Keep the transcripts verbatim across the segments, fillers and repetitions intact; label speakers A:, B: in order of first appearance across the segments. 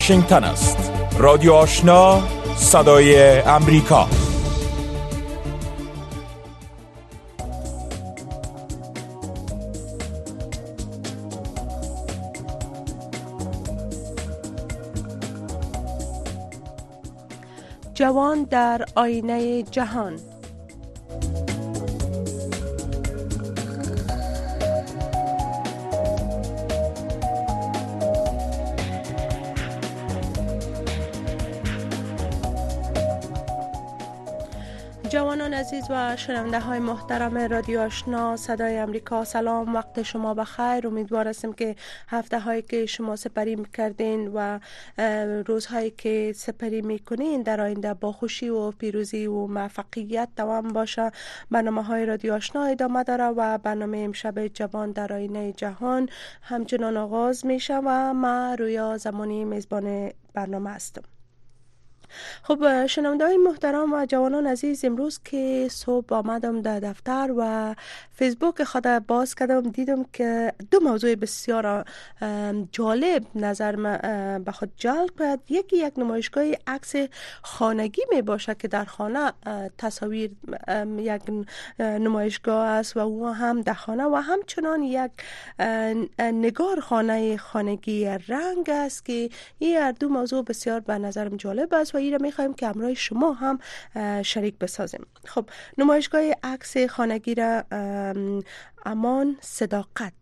A: واشنگتن است. رادیو آشنا، صدای امریکا.
B: جوان در آینه جهان. جوانان عزیز و شنونده های محترم رادیو آشنا صدای امریکا، سلام، وقت شما بخیر. امیدوار هستم که هفته هایی که شما سپری میکردین و روزهایی که سپری میکنین در آینده با خوشی و پیروزی و موفقیت دوام باشه. برنامه های رادیو آشنا ادامه داره و برنامه امشب جوان در آینه جهان همچنان آغاز میشه و من رویا زمانی میزبان برنامه هستم. خب شنونده های محترم و جوانان عزیز، امروز که صبح آمدم در دفتر و فیسبوک خود باز کردم، دیدم که دو موضوع بسیار جالب نظر من به خود جلب کرد. یکی یک نمایشگاه عکس خانگی می باشه که در خانه تصاویر یک نمایشگاه است و او هم در خانه و همچنان یک نگار خانه خانگی رنگ است که این هر دو موضوع بسیار به نظرم جالب است و این را میخوایم که همراه شما هم شریک بسازیم. خب نمایشگاه عکس خانگی را امان صداقت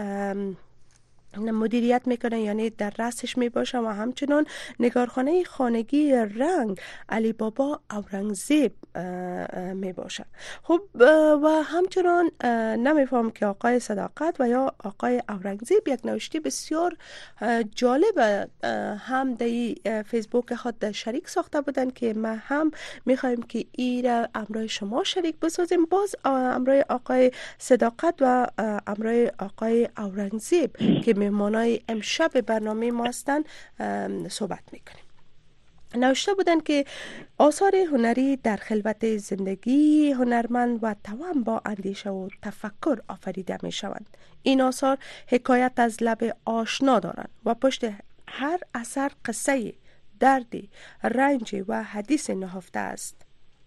B: مدیریت میکنه، یعنی در رأسش میباشه، و همچنان نگارخانه خانگی رنگ علی بابا اورنگزیب میباشه. خب و همچنان نمیفهم که آقای صداقت و یا آقای اورنگزیب یک نوشته بسیار جالب هم در فیسبوک خود شریک ساخته بودن که ما هم میخوایم که ای را امرای شما شریک بسازیم. باز امرای آقای صداقت و امرای آقای اورنگزیب که مهمانای امشب برنامه ما هستند صحبت میکنیم. نوشته بودن که آثار هنری در خلوت زندگی هنرمند و توأم با اندیشه و تفکر آفریده می شوند. این آثار حکایت از لب آشنا دارند و پشت هر اثر قصه، دردی، رنج و حدیث نهفته است.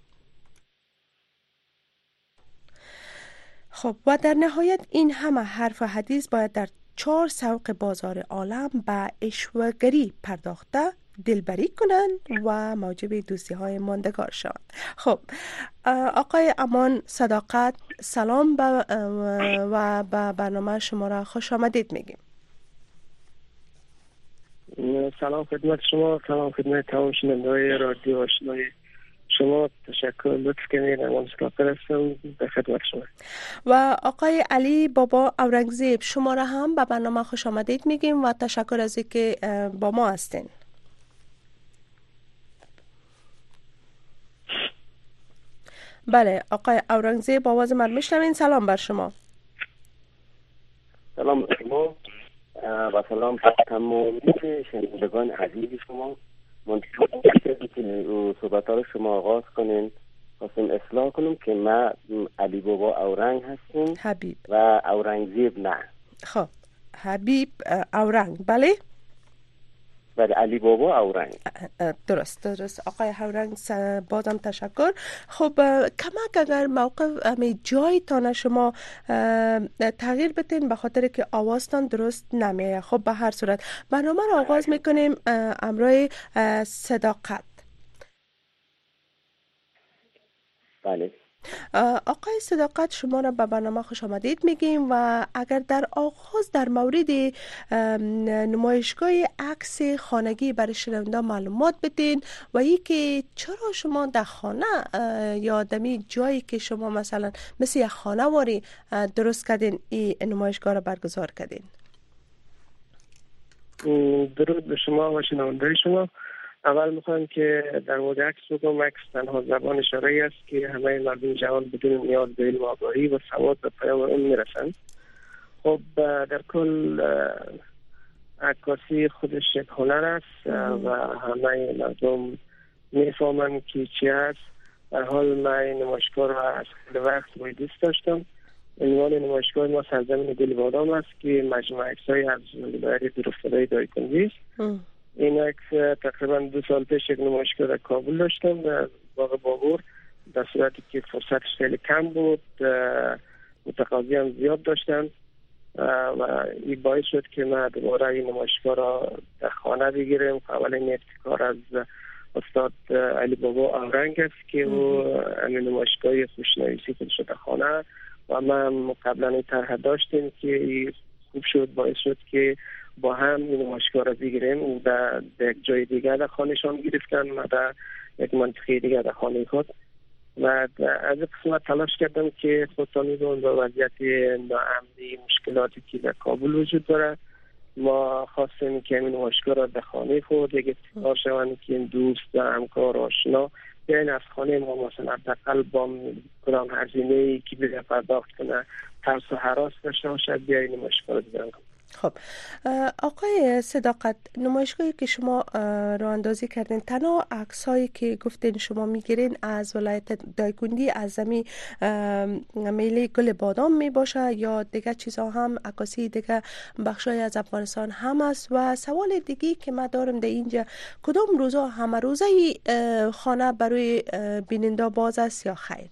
B: خب و در نهایت این همه حرف و حدیث باید در چهار سوق بازار عالم به اشوه‌گری پرداخته دلبری کنند و موجب دوستی های ماندگار شوند. خب آقای امان صداقت، سلام و به برنامه شما را خوش آمدید میگیم.
C: سلام خدمت شما، سلام خدمت تمام شنونده‌های رادیو آشنای شما. تشکر، لطف کنید. امان صداقت هستم، به خدمت شما.
B: و آقای علی بابا اورنگزیب، شما را هم به برنامه خوش آمدید میگیم و تشکر از اینکه با ما هستین. بله آقای اورنگزیب، آواز من میشنوین؟ سلام بر شما.
D: سلام بر شما و سلام بر تمامی شنوندگان عزیز شما. منتظرم که صحبت ها رو شما آغاز کنین. خواستم اصلاح کنم که من علی بابا اورنگ هستم
B: حبیب
D: و اورنگزیب نه.
B: خب حبیب اورنگ، بله
D: بله علی بابا اورنگ.
B: درست درست آقای اورنگ، بازم تشکر. خب کمک اگر موقع امی جای تان شما تغییر بتین به خاطر که آوازتان درست نمیه. خب به هر صورت برنامه رو آغاز میکنیم امروی صداقت.
D: بله
B: آقای صداقت، شما را به برنامه خوش آمدید میگیم و اگر در آغاز در مورد نمایشگاه عکس خانگی برای شنونده معلومات بدین و ای که چرا شما در خانه یا دمی جایی که شما مثلا مثل یک خانه واری درست کردین این نمایشگاه را برگزار کردین.
C: درود به شما و شنونده شما. اول میخوام که در مورد عکس بگم. عکس تنها زبان اشاره است که همه مردم جهان بدون نیاز به علم و آگاهی و سواد به پیام اون میرسند. خب در کل عکاسی خودش یک هنر است و همه مردم میفهمند که چی است. در حال من نمایشگاه را از خیلی وقت باید دوست داشتم. عنوان نمایشگاه ما سرزمین گل بادام است که مجموعه عکس‌های از ولایت دورافتاده دایکنی است این عکس تقریبا دو سال پیش یک نمایشگاه در کابل داشتم در باغ بابور، در صورتی که فرصتش خیلی کم بود، متقاضی هم زیاد داشتن و این باعث شد که ما دوباره این نمایشگاه را در خانه بگیریم. اولین ابتکار از استاد علی بابا آورنگ است که او همین نمایشگاه خوشنویسی خودش در خانه و ما قبلا این طرح داشتیم که خوب شد، باعث شد که با هم این نمایشگاه را بگیریم. او در یک جای دیگر در خانهشان گرفتن، ما در یک منطقه دیگر در خانه خود و از این قسمت تلاش کردم که خودتان میدونم با وضعیت ناامنی مشکلاتی که در کابل وجود داره، ما خواستیم که این نمایشگاه را در خانه خود یک ابتکار شوند که این دوست و همکار و آشنا بیاین از خانه ما مثلا حداقل با کدام هزینه‌ای که بده پرداخت کنه ترس و هراس داشته باشد بیاین نمایشگاه را دیدن کنه.
B: خب آقای صداقت، نمایشگاهی که شما راه اندازی کردین تنها عکسایی که گفتین شما میگیرین از ولایت دایکنی از زمین میله گل بادام می باشه یا دیگه چیزا هم عکاسی دیگه بخشای از افغانستان هم است؟ و سوال دیگه که ما دارم در اینجا، کدام روزا همه روزه خانه برای بیننده باز است یا خیر؟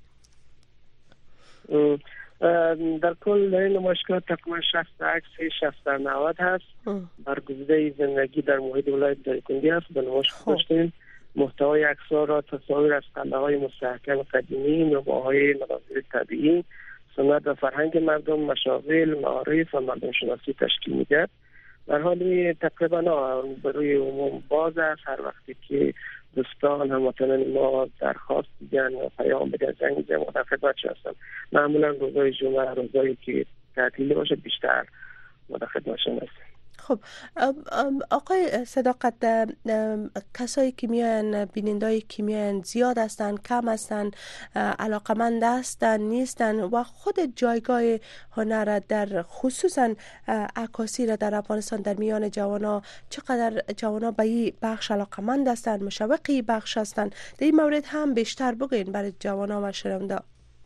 C: ام. در کل این نمایشگاه تقریبا شصت عکس شصت در نود هست. برگزیده زندگی در محیط ولایت دایکنی است. به نمایشگاه داشتیم محتوای عکس‌ها را تصاویر از قلعه‌های مستحکم قدیمی، نواهای مناظر طبیعی، سنت و فرهنگ مردم، مشاغل، معارف و مردم شناسی تشکیل می‌دهد. در حالی تقریبا برای عموم باز است. هر وقتی که دوستان هموطنان ما درخواست دیدن و پیام بدن زنگ بزنن و در خدمتشون هستم. معمولا روزهای جمعه، روزایی که تعطیلی باشه بیشتر ما در خدمتشون هستیم.
B: خب آقای صداقت، کسایی که میان، بینندهایی که میان زیاد هستن، کم هستن، علاقمند هستن، نیستن و خود جایگاه هنر در خصوصا عکاسی را در افغانستان در میان جوانا، چقدر جوانا به این بخش علاقمند هستن، مشوقی بخش هستن؟ در این مورد هم بیشتر بگین برای جوانا و شنونده.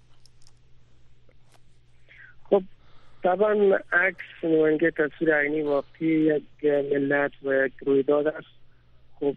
C: خب طبعا عکس نماینده تصویر عینی واقعی یک ملت و یک رویداد است. خب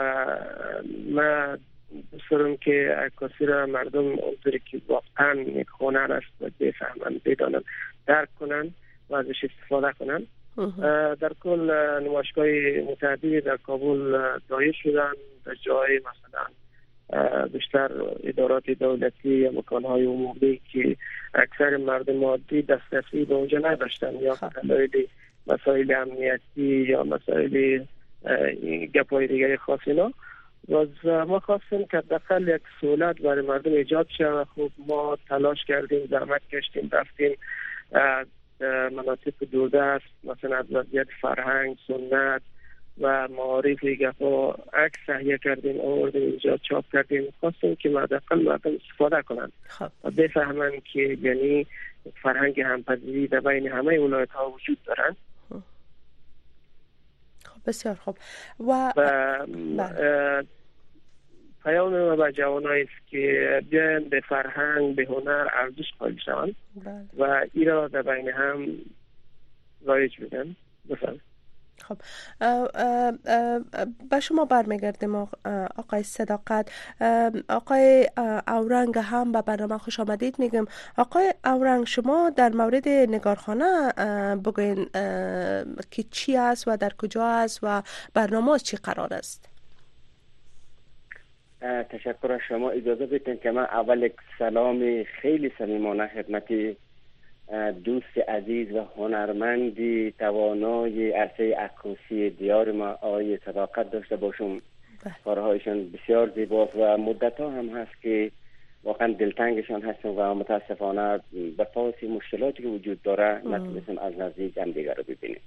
C: من دوست دارم که عکاسی را مردم اونطوری که واقعا یک هنر است و بفهمن، بدانن، درک کنن و ازش استفاده کنن. در کل نمایشگاه متعددی در کابل دایر شدن، در جای مثلا بیشتر ادارات دولتی یا مکانهای عمومی که اکثر مردم عادی دسترسی به اونجا نداشتن یا مسائل مسائل امنیتی یا مسائل گپای دیگری خاص اینا، و ما خواستیم که حداقل یک سهولت برای مردم ایجاد شد. خب ما تلاش کردیم، زحمت کشیدیم، رفتیم مناطق دوردست، مثلا از وضعیت فرهنگ، سنت و معارف گپا عکس تهیه کردیم، آوردیم اینجا چاپ کردیم. خواستیم که حداقل مردم استفاده کنند و بفهمن که یعنی فرهنگ همپذیری در بین همه ولایت ها وجود دارند.
B: خب بسیار خوب. و,
C: و پیام ما به جوانایی است که بیاین به فرهنگ، به هنر ارزش قائل شوند و این را در بین هم رایج بدن. بفرمایید.
B: خب به شما برمیگردیم آقای صداقت. آقای اورنگ هم به برنامه خوش آمدید میگم. آقای اورنگ، شما در مورد نگارخانه بگوین که چی است و در کجا است و برنامه چی قرار است؟
D: تشکر از شما. اجازه بدین که من اول یک سلام خیلی صمیمانه خدمت دوست عزیز و هنرمندی توانای عرصه عکاسی دیار ما آقای صداقت داشته باشم. کارهایشان بسیار زیباست و مدت ها هم هست که واقعا دلتنگشان هستم و متاسفانه به پاس مشکلاتی که وجود داره نتونستم از نزدیک هم دیگر رو ببینیم.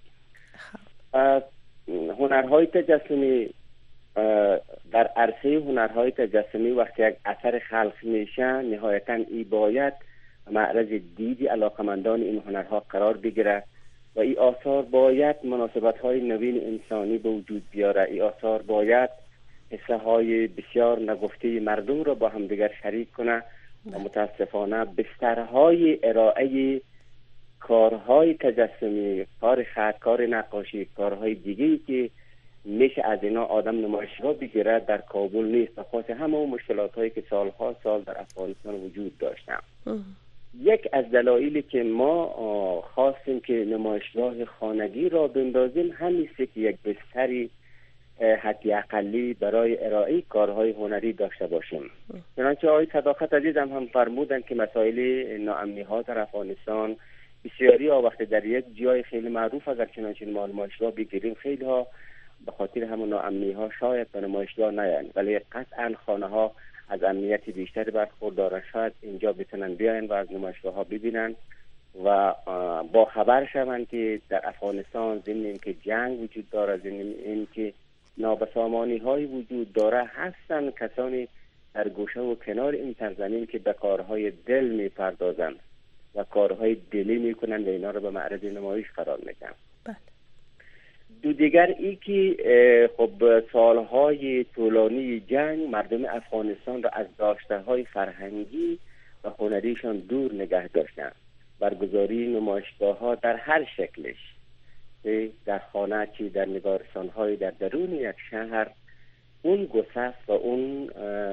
D: هنرهای تجسمی، در عرصه هنرهای تجسمی وقتی یک اثر خلق میشه نهایتا ای باید معرض دید علاقمندان این هنرها قرار بگیره و این آثار باید مناسبت‌های نوین انسانی به وجود بیاره. این آثار باید حسه های بسیار نگفته مردم را با هم دیگر شریک کنه و متاسفانه بسترهای ارائه کارهای تجسمی، کار خط، کار نقاشی، کارهای دیگه‌ای که میشه از اینا آدم نمایشگاه بگیره در کابل نیست، بخاطر همه مشکلات هایی که سالها سال در افغانستان وجود داشتن. یک از دلایلی که ما خواستیم که نمایشگاه خانگی را بندازیم همین است که یک بستری حدی اقلی برای ارائه کارهای هنری داشته باشیم. چنانچه آقای صداقت عزیزم هم فرمودن که مسائل ناامنی ها در افغانستان بسیاری ها وقتی در یک جای خیلی معروف اگر چنانچه ما نمایشگاه بگیریم خیلی ها به خاطر همون ناامنی ها شاید به نمایشگاه نیاین، ولی قطعا خانه ها از امنیت بیشتری برخوردارن، شاید اینجا بتونن بیاین و از نمایشگاه ها ببینن و با خبر شوند که در افغانستان ضمن اینکه جنگ وجود داره، ضمن اینکه نابسامانی های وجود داره، هستن کسانی در گوشه و کنار این سرزمین که به کارهای دل میپردازن و کارهای دلی میکنن و اینا رو به معرض نمایش قرار میدن.
B: بله.
D: دو دیگر ای که خب سالهای طولانی جنگ مردم افغانستان را از داشته‌های فرهنگی و هنریشان دور نگه داشتن. برگزاری نمایشگاه‌ها در هر شکلش، در خانه چی در نگارستان‌های در درون یک شهر، اون گسست و اون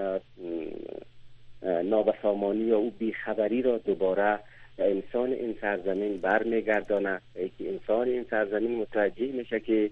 D: نابسامانی یا اون بیخبری را دوباره به انسان این سرزمین برمیگردانه. که انسان این سرزمین متوجه میشه که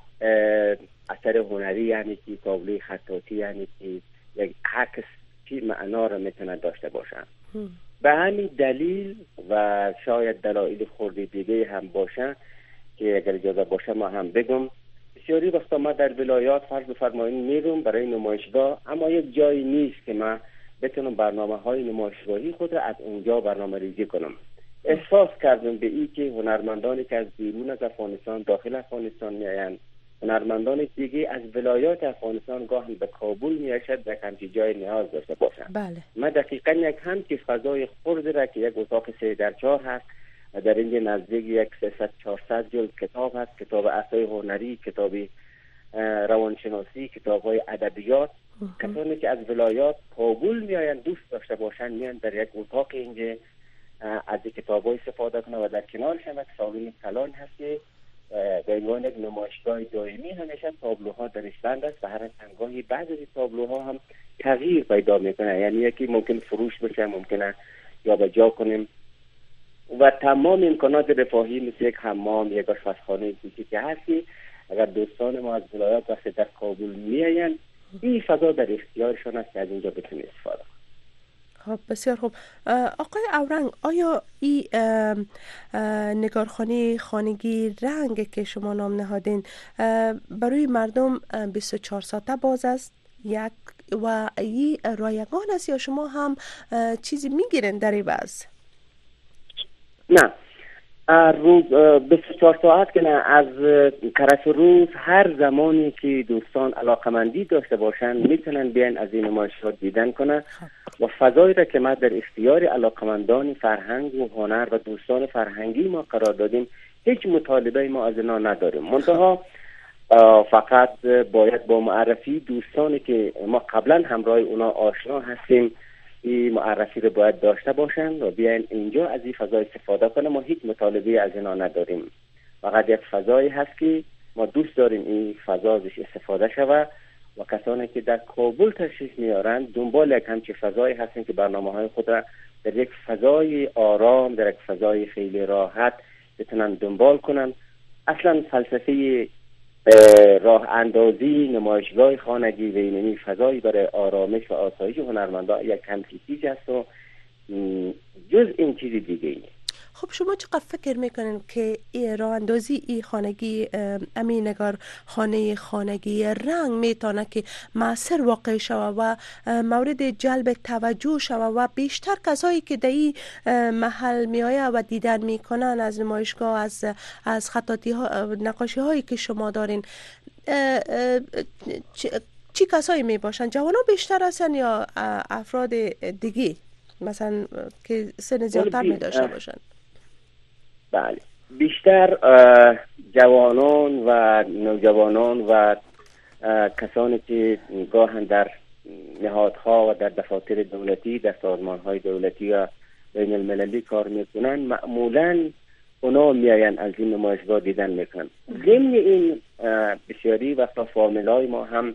D: اثر هنری یعنی که تابلوی خطاطی یعنی که یک عکس چی معنا را میتونه داشته باشه. به همین دلیل و شاید دلایل خورده دیگه هم باشه که اگر اجازه باشه ما هم بگم، بسیاری وقتا ما در ولایات فرض بفرمایید میرم برای نمایشگاه، اما یک جایی نیست که من بتونم برنامه های نمایشگاهی خود را از اونجا برنامه ریزی کنم. احساس کردم به این که هنرمندانی که از بیرون از افغانستان داخل افغانستان میایند، هنرمندان دیگه از ولایات افغانستان گاهی به کابل میایند و همچی جای نیاز داشته باشند.
B: بله.
D: من دقیقاً یک همچی فضای خرد را که یک اتاق سه در چهار هست و در اینجا نزدیک یک سیصد چهارصد جلد کتاب هست، کتاب اسای هنری، کتاب روانشناسی، کتاب های ادبیات، کسانی که از ولایات کابل میایند دوست داشته باشند میان در یک اتاق اینجا از کتاب‌های استفاده کنند و در کنارش هم یک سالن کلان هست که به عنوان یک نمایشگاه دائمی همیشه تابلوها درش بند است و هر چندگاهی بعضی از تابلوها هم تغییر پیدا میکنه، یعنی یکی ممکن فروش بشه، ممکنه یا به جا کنیم و تمام امکانات رفاهی مثل یک حمام، یک آشپزخانه کوچیک که هستی. اگر دوستان ما از ولایات وقتی در کابل میایند این فضا در اختیارشان است که از اینجا بتونید استفاده کنید.
B: خب بسیار خوب. آقای اورنگ، آیا این نگارخانه خانگی رنگ که شما نام نهادین برای مردم بیست و چهار ساعته باز است یک و این رایگان است یا شما هم چیزی میگیرین در این باز؟
D: نه، روز بیست و چهار ساعت که نه، از طرف روز هر زمانی که دوستان علاقمندی داشته باشن میتونن بیان از این نمایشگاه دیدن کنن و فضایی را که ما در اختیار علاقمندان فرهنگ و هنر و دوستان فرهنگی ما قرار دادیم هیچ مطالبه ما از اینا نداریم. منتها فقط باید با معرفی دوستانی که ما قبلا همراه اونا آشنا هستیم این معرفی رو باید داشته باشن و بیاین اینجا از این فضا استفاده کنن. ما هیچ مطالبه از اینا نداریم، فقط یک فضایی هست که ما دوست داریم این فضا ازش استفاده شوه و کسانی که در کابل تشریف میارن دنبال یک همچین فضایی هستن که برنامه های خود را در یک فضای آرام، در یک فضای خیلی راحت بتونن دنبال کنن. اصلا فلسفه راه اندازی نمایشگاه خانگی و اینمی فضایی برای آرامش و آسایش هنرمندان یک همچین چیزی هست و جز این چیزی دیگه ای.
B: خب شما چقدر فکر میکنین که راه اندازی ای خانگی امی نگار خانه خانگی رنگ میتونه که مؤثر واقع شوه و مورد جلب توجه شوه و بیشتر کسایی که در این محل میآیه و دیدن میکنن از نمایشگاه، از از خطاطی ها، نقاشی هایی که شما دارین، چی کسایی می باشن؟ جوانان بیشتر هستن یا افراد دیگه مثلا که سن زیادتر می داشته باشن؟
D: بله، بیشتر جوانان و نوجوانان و کسانی که گاهن در نهادها و در دفاتر دولتی، در سازمانهای دولتی و بین المللی کار میکنن معمولا اونا میاین از این نمایشگاه دیدن میکنن. ضمن این بسیاری وقتا فامیلای ما هم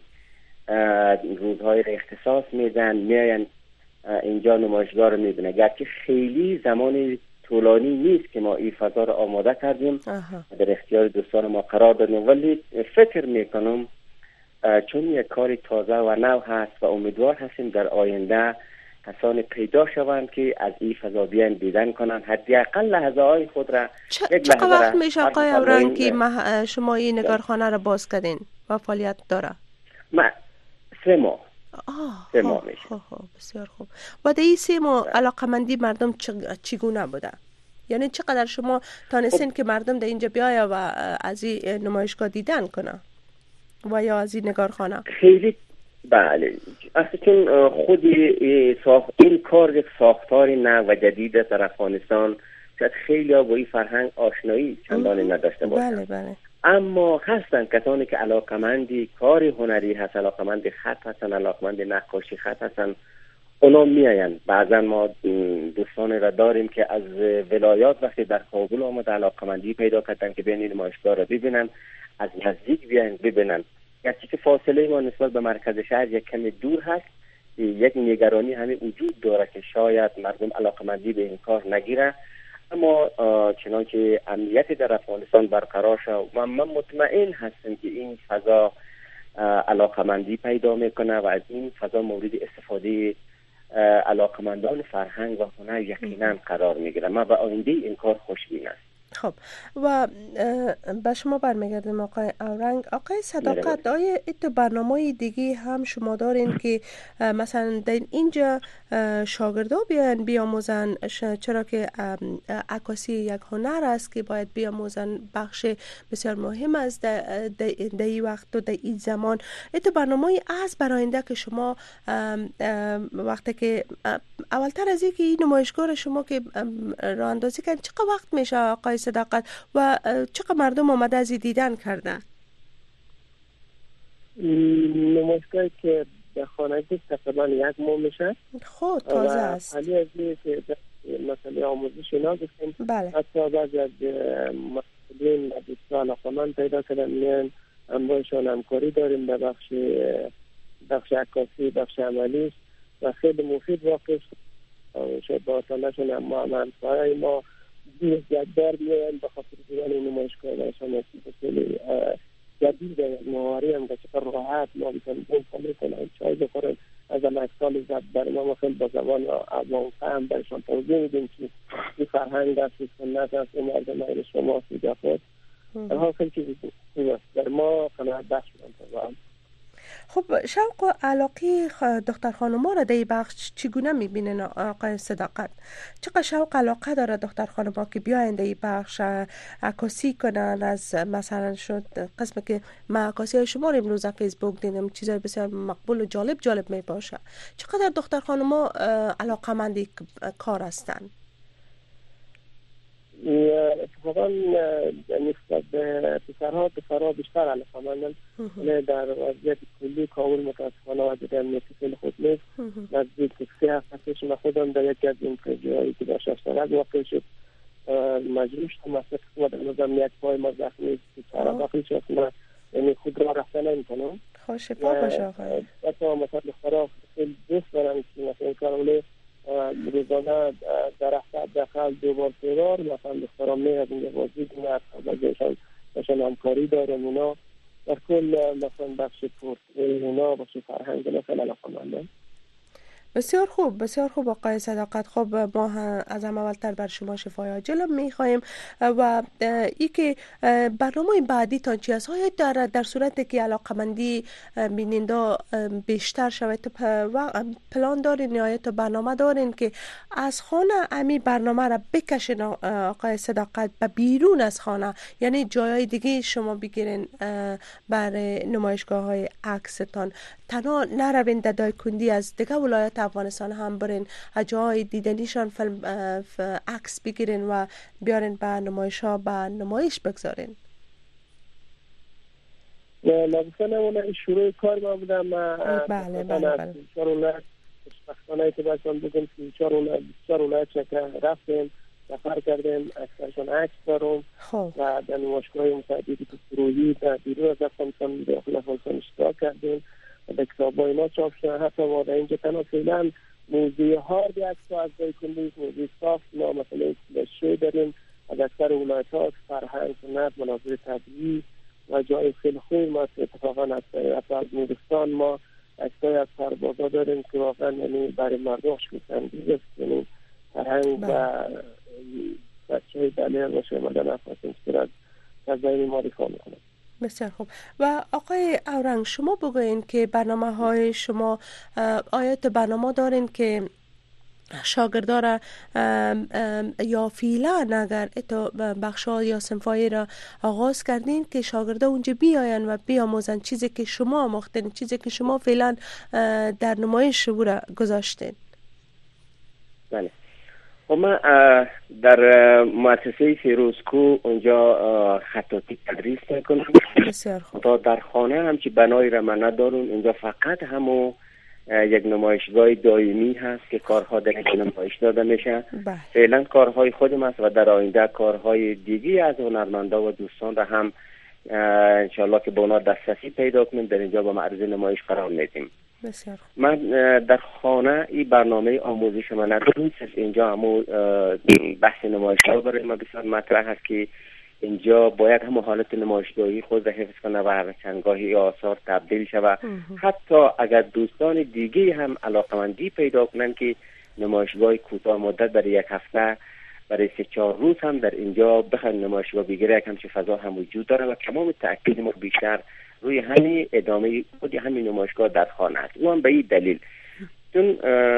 D: روزهای را اختصاص میدن میاین اینجا نمایشگاه رو میبینن، گرچه خیلی زمان طولانی نیست که ما این فضا رو آماده کردیم در اختیار دوستان ما قرار دادیم، ولی فکر میکنم چون یک کاری تازه و نو هست و امیدوار هستیم در آینده کسانی پیدا شوند که از این فضا بیان دیدن کنن، حداقل لحظه های خود را
B: چ... چقدر وقت میشه آقای اورنگ که مح... شما این نگارخانه را باز کردین و فعالیت داره؟
D: ما سه ماه
B: آه
D: سه ماه میشه.
B: خواه خواه بسیار خوب. و در این سه ماه علاقمندی مردم چگونه بوده؟ یعنی چقدر شما تانستین که مردم در اینجا بیاید و از این نمایشگاه دیدن کنه و یا از این نگارخانه؟
D: خیلی بله، اصلا خود ساخت این کار یک ساختار نو و جدید در افغانستان شاید خیلی ها با این فرهنگ آشنایی چندانی نداشته باشند.
B: بله بله.
D: اما هستن کسانی که علاقمندی کار هنری هست، علاقمند خط هستن، علاقمند نقاشی خط هستن، اونا میاین. بعضا ما دوستان را داریم که از ولایات وقتی در کابل آمد علاقمندی پیدا کردن که بین نمایشگاه را ببینن، از نزدیک بیاین ببینن. گرچه که فاصله ما نسبت به مرکز شهر یک کمی دور هست، یک نگرانی همین وجود داره که شاید مردم علاقمندی به این کار نگیره، اما چنانچه امنیت در افغانستان برقرار شد و من مطمئن هستم که این فضا علاقمندی پیدا میکنه و از این فضا مورد استفاده علاقمندان فرهنگ و هنر یقینا قرار میگیره. من به آینده این کار خوشبین هستم.
B: خب و به شما برمیگردیم آقای اورنگ. آقای صداقت، آیا ایت برنامه دیگه هم شما دارین که مثلا در اینجا شاگردا بیان بیاموزن، چرا که عکاسی یک هنر است که باید بیاموزن، بخش بسیار مهم است در این وقت و در این زمان. ایت برنامه از براینده که شما وقتی که اولتر از اینکه این نمایشگاه شما که راه اندازی کردین چقدر وقت میشه آقای صداقت و چقدر مردم آمده از دیدن کرده؟
C: نمایشگاهی که به خانه تقریبا یک ماه میشه.
B: خب تازه است.
C: حالی از این که مسئله آموزش اینا گفتیم،
B: بله.
C: حتی بعضی از مسئولین و دوستان علاقمند پیدا کردن میان، هم باشون همکاری داریم در بخش بخش عکاسی، بخش عملی و خیلی مفید واقع شد. با تانشون هم ما همکارای ما دیگه جدبر میان به خاطر دیدن نمایشگاه داشتن خیلی جدید مهاری هم که چقدر راحت ما بیتون بون کنیم کنیم چای بخورن از هم اکسال زد بر ما خیلی با زبان عوام فهم برشان توضیح میدیم که این فرهنگ است، این سنت است، این مردم های شما سیده خود ها خیلی چیزی خوب است در ما قناعت بخش بودن.
B: خب شوق و علاقه دختر خانم‌ها را در این بخش چگونه می‌بینین آقای صداقت؟ چقدر شوق علاقه داره دختر خانم‌ها که بیاین در این بخش عکاسی کنن؟ از مثلا شد قسمی که ما عکاسی های شما رو امروز فیسبوک دیدم، چیزای بسیار مقبول و جالب جالب می باشه. چقدر دختر خانم‌ها علاقه‌مند کار هستن؟
C: اتفاقا نسبت به پسرها پسرها بیشتر علاقه‌مندن، ولی در وضعیت کلی کامل متاسفانه وضعیت امنیتی خیلی خوب نیست. نزدیک سه هفته پیش من خودم در یکی از این جایی که داشت اشتراک واقع شد مجبور شدم مثلا خود امروزم یک پای ما زخمی بیچاره واقعی شد. من یعنی خود را رفته نمی‌کنم.
B: خوش شفا باشه آقای.
C: حتی مثلا دخترها خیلی دوست دارن که مثلا این کار ولی روزانه در هفته داخل دو بار سه بار مثلا دختران میاد اینجا بازی کنه، بازیشان باشن همکاری دارن اونا در کل مثلا بخش پورت اونا بخش فرهنگ اونا خیلی علاقه‌مندن.
B: بسیار خوب بسیار خوب آقای صداقت. خب ما از هم اولتر بر شما شفای عاجل میخوایم و ای که برنامه بعدی تان چی است؟ های در در صورتی که علاقمندی بیننده بیشتر شود و پلان دارین یا تو برنامه دارین که از خانه امی برنامه را بکشین آقای صداقت به بیرون از خانه، یعنی جای دیگه شما بگیرین برای نمایشگاه های عکستان، تنها نروین در دایکندی از دیگه ولایت افغانستان هم برین جای دیدنیشان فیلم عکس بگیرین و بیارین به نمایش ها به نمایش بگذارین؟
C: نه لابسانه اون شروع کار ما بودم.
B: بله بله بله
C: چهار ولایت شخصانه که باشم بگم که چهار ولایت چهار ولایت چکه رفتیم سفر کردیم، اکثرشان عکس دارم
B: خب
C: و در نمایشگاه متعددی که فروعی در بیرون از افغانستان داخل افغانستان اشتراک کردیم و در کتاب‌های ما چاپ شده. حتی ما در اینجا تنها فعلا موضوع هارد عکس‌ها از جای کلی موضوع سافت ما مثلا فلش داریم از اکثر ولایت‌ها، فرهنگ، سنت، مناظر طبیعی و جای خیلی خوبی ما اتفاقا حتی از نورستان ما عکس‌های از سربازا داریم که واقعا یعنی برای مردم خوش‌پسندی است. یعنی فرهنگ و بچه‌های دلیل باشه مدن افغانستان که از فضای ما دفاع می‌کنه.
B: بسیار خوب. و آقای اورنگ شما بگوین که برنامه های شما آیات برنامه دارین که شاگردا را یا فعلا اگر اتو بخشا یا صنفایی را آغاز کردین که شاگردا اونجا بیاین و بیاموزن چیزی که شما آموختین، چیزی که شما فعلا در نمایش او را گذاشتین؟
D: بله. خب من در مؤسسه فیروزکو اونجا خطاطی تدریس میکنم.
B: بسیار خوب.
D: تا در خانه همچی بنایی را من ندارم. اینجا فقط همو یک نمایشگاه دائمی هست که کارها در اینجا نمایش داده میشه. فعلا کارهای خودم است و در آینده کارهای دیگه از هنرمندا و دوستان را هم انشالله که به اونا دسترسی پیدا کنیم در اینجا با معرض نمایش قرار میدیم.
B: بسیار.
D: من در خانه این برنامه آموزش من ندارم. اینجا همو بحث نمایشگاه برای ما بسیار مطرح هست که اینجا باید هم حالت نمایشگاهی خود را حفظ کنه و هر چندگاهی آثار تبدیل شود. حتی اگر دوستان دیگه هم علاقمندی پیدا کنن که نمایشگاه کوتاه مدت برای یک هفته برای سه چهار روز هم در اینجا بخوان نمایشگاه بگیره، یک همچه فضا هم وجود داره و تمام تأکید ما بیشتر روی همین ادامه خود همین نمایشگاه در خانه است. اون هم به این دلیل چون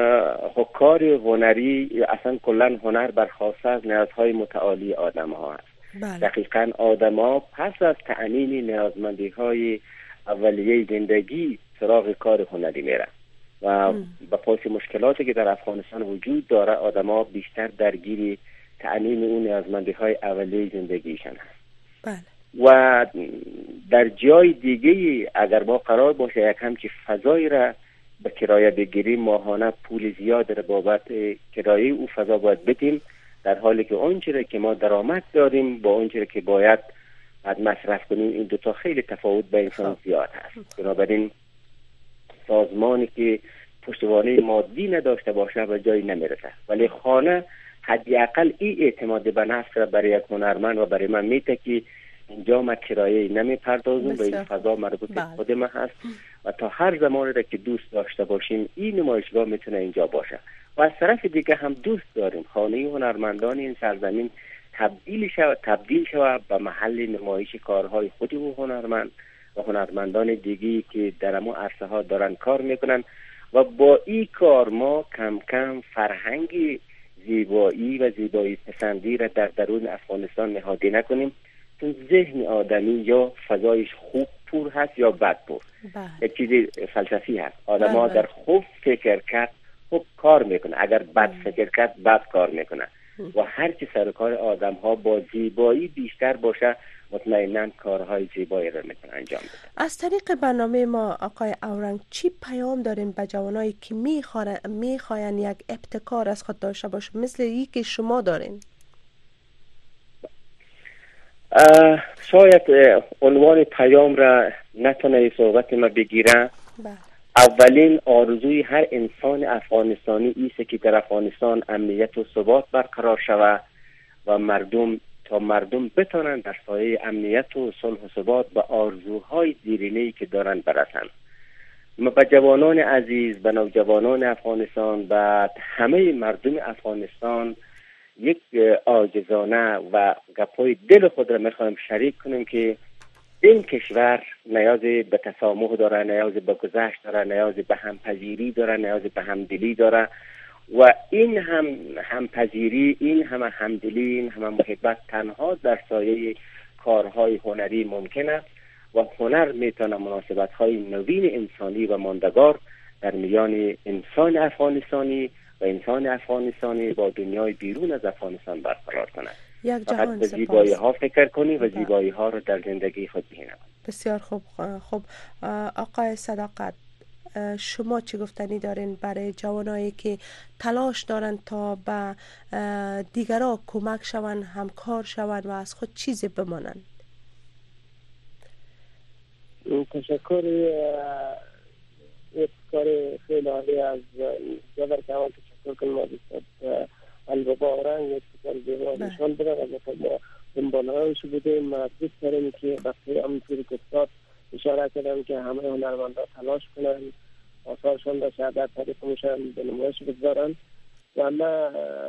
D: کار هنری اصلا کلا هنر برخواسته از نیازهای متعالی آدم ها است.
B: بله.
D: دقیقاً آدم ها پس از تأمین نیازمندی های اولیه زندگی سراغ کار هنری میرن و با پاس مشکلاتی که در افغانستان وجود داره آدم ها بیشتر درگیری تأمین اون نیازمندی های اولیه زندگیشان هست.
B: بله.
D: و در جای دیگه اگر ما قرار باشه یک همچی فضایی را به کرایه بگیریم ماهانه پول زیاد را بابت کرایه او فضا باید بدیم، در حالی که اونچه که ما درآمد داریم با اونچه که باید از مصرف کنیم این دوتا خیلی تفاوت به انسان زیاد هست. بنابراین سازمانی که پشتوانه مادی نداشته باشه و جایی نمیرسه، ولی خانه حداقل این اعتماد به نفس را برای یک هنرمند و برای من میده که اینجا ما کرایه نمیپردازم و این فضا مربوط به خود ما هست و تا هر زمانی را که دوست داشته باشیم این نمایشگاه میتونه اینجا باشه. و از طرف دیگه هم دوست داریم خانه هنرمندان این سرزمین تبدیل شود تبدیل شود به محل نمایش کارهای خود و هنرمند و هنرمندان دیگی که در ما عرصه ها دارن کار میکنن و با این کار ما کم کم فرهنگ زیبایی و زیبایی پسندی را در درون افغانستان نهادی نکنیم، چون ذهن آدمی یا فضایش خوب پور هست یا بد پور. یک چیزی فلسفی هست. آدم ها در خوب فکر کرد خوب کار میکنه، اگر بد فکر کرد بد کار میکنه و هر چی سر کار آدم ها با زیبایی بیشتر باشه مطمئناً کارهای زیبایی را میتونه انجام بده.
B: از طریق برنامه ما آقای اورنگ چی پیام داریم به جوانایی که میخواین یک ابتکار از خود داشته باشه مثل ای که شما دارین؟
D: شاید عنوان پیام را نتونه صحبت ما بگیره.
B: بله.
D: اولین آرزوی هر انسان افغانستانی ایست که در افغانستان امنیت و ثبات برقرار شود و مردم تا مردم بتونن در سایه امنیت و صلح و ثبات به آرزوهای دیرینه‌ای که دارن برسن. ما به جوانان عزیز، به نوجوانان افغانستان، به همه مردم افغانستان یک عاجزانه و گپای دل خود را میخوایم شریک کنیم که این کشور نیاز به تسامح داره، نیاز به گذشت داره، نیاز به همپذیری داره، نیاز به همدلی داره و این هم همپذیری، این همه همدلی، این همه محبت تنها در سایه کارهای هنری ممکن است و هنر میتونه مناسبت‌های نوین انسانی و ماندگار در میان انسان افغانستانی و انسان افغانستانی با دنیای بیرون از افغانستان برقرار کنه.
B: یک جهان
D: سپاس. زیبایی ها فکر کنی و زیبایی ها رو در زندگی خود ببینید.
B: بسیار خوب. خوب آقای صداقت، شما چی گفتنی دارین برای جوانایی که تلاش دارن تا به دیگران کمک شون، همکار شون و از خود چیزی بمانند؟
C: تشکر. یک کار خیلی عالی از جبر کمان تشکر کنم از استاد البابا اورنگ، یک کار زیبا نشان بدن. از ما دنبالهایش بودیم و دوست داریم که وقتی همونطوری که استاد اشاره کردم که همه هنرمندان تلاش کنن، آثارشان را شهادت طریقشان به نمایش بگذارن و ما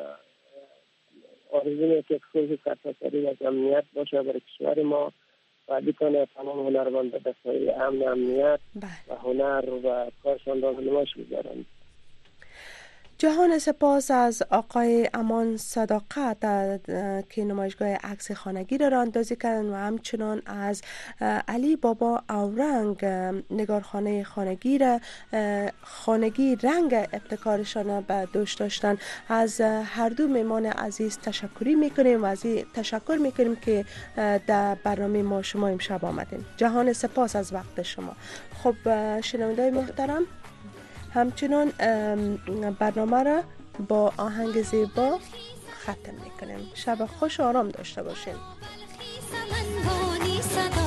C: آرزویم که خصوصی سرتاسری از امنیت باشه برای کشور ما و بتونه تمام هنرمندان دستای امن امنیت و هنر و کارشان را به نمایش بگذارن.
B: جهان سپاس از آقای امان صداقت که نمایشگاه عکس خانگی را اندازی کردند و همچنان از علی بابا اورنگ نگارخانه خانگی را خانگی رنگ ابتکارشان به دوش داشتن. از هر دو میمان عزیز تشکری میکنیم و از تشکر میکنیم که در برنامه ما شما امشب آمدین. جهان سپاس از وقت شما. خب شنونده‌های محترم، همچنان برنامه را با آهنگ زیبا ختم میکنیم. شب خوش و آرام داشته باشین.